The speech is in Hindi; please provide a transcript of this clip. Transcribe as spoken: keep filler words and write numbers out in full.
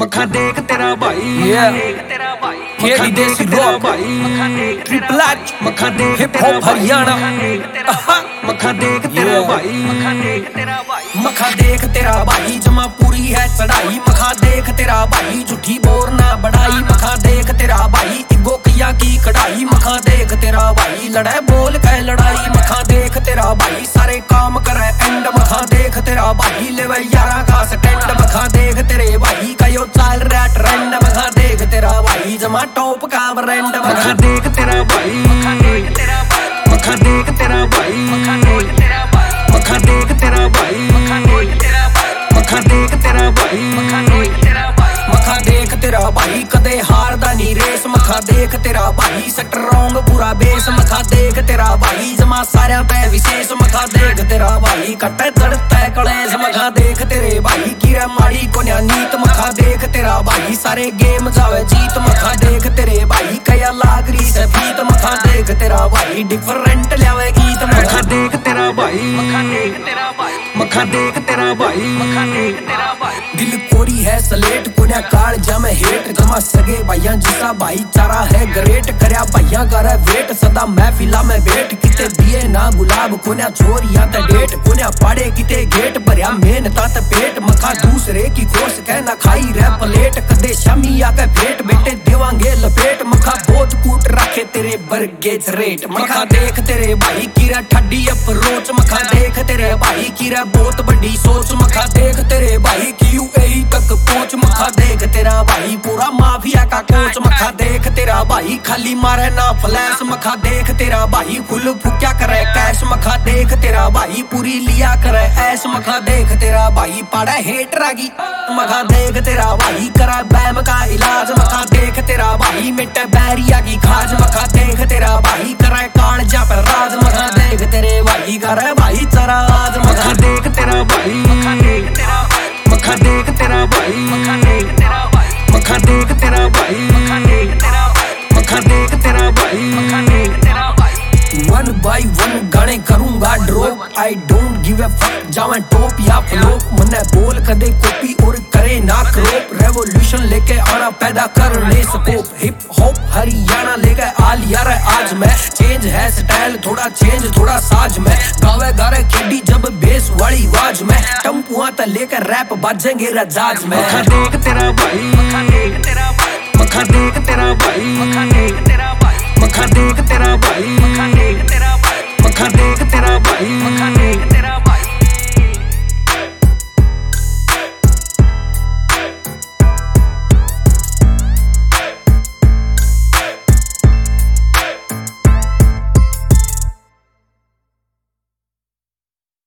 मखा देख तेरा भाई केडी देसी रॉक ट्रिपल एच मखा देख हिप हॉप हरियाणा मखा देख तेरा भाई मखा देख तेरा भाई जमा पूरी है चढ़ाई मखा देख तेरा भाई झूठी बोर ना बढ़ाई मखा देख तेरा भाई इगो किया की कढ़ाई मखा देख तेरा भाई लड़े बोल के लड़ाई मखा देख तेरा भाई सारे काम करे एंड मखा देख तेरा भाई लेवे यारा का स्टैंड मखा देख तेरे भाई का यो चल रहा ट्रेंड मखा देख तेरा भाई जमा टॉप का ब्रांड मखा देख तेरा भाई मखा देख तेरा भाई मखा देख तेरा भाई मखा देख तेरा भाई मखा देख तेरा भाई कदे हारदा नी रेस मखा देख तेरा भाई स्ट्रॉन्ग पूरा बेस मखा देख तेरा भाई जमा सारा पे विशेष मखा देख तेरा भाई कटे जड़ता कलेस मखा देख तेरे भाई कीरा माड़ी कोन्या नीत मखा देख तेरा भाई सारे गेम जावे जीत मखा देख तेरे भाई कया लागरी से फीत मखा देख तेरा भाई डिफरेंट लावे गीत मखा देख तेरा भाई मखा देख तेरा भाई मखा देख तेरा भाई दिल कोरी है सलेट कोन्या काल जम हेट जमा सगे भाइया जिसा भाईचारा है ग्रेट करया भाइया करे वेट सदा महफिला में बैठ किते दिए ना गुलाब कोन्या चोरिया ते डेट कोन्या पाड़े किते गेट भरया मेहनता ते पेट मखा दूसरे की कोस कहना खाई रे प्लेट कदे शामी आके भेट बेटे देवांगे लपेट मखा बहुत कूट रखे तेरे बरगेज रेट मखा देख तेरे भाई कीरा ठड्डी अप्रोच मखा देख तेरे भाई कीरा बहुत बड़ी सोच मखा देख तेरे भाई की यूएई तक पहुंच मखा देख तेरा भाई पूरा माफिया का कोच मखा देख तेरा भाई खाली मारे ना फ्लैश मखा देख तेरा भाई फुल फुक्या करे कैश मखा देख तेरा भाई पूरी लिया करे ऐश मखा देख तेरा भाई पाड़ा हेट रागी मखा देख तेरा भाई करा बैम का इलाज मखा देख तेरा भाई मिटे बैरिया की खाज मखा देख तेरा भाई करे कान जा पर राज मखा देख तेरे भाई करे भाई चरा आज मखा देख तेरा भाई मखा देख तेरा भाई मखा देख तेरा भाई मखा देख तेरा भाई मखा देख तेरा भाई वन बाई वन गाने करूंगा drop I don't give a fuck जावे टॉप या फ्लॉप मने बोल कदे कॉपी और करे ना क्रॉप रेवोल्यूशन लेके आना पैदा करने स्कोप हिप हॉप हरियाणा लेके आ लिया रे आज मैं चेंज है स्टाइल थोड़ा चेंज थोड़ा साज में गावे गारे केडी जब बेस वाली आवाज में टम्पुआ त लेके रैप बाजेंगे रजाज में मखा देख तेरा भाई मखा देख तेरा भाई मखा देख तेरा भाई मखा देख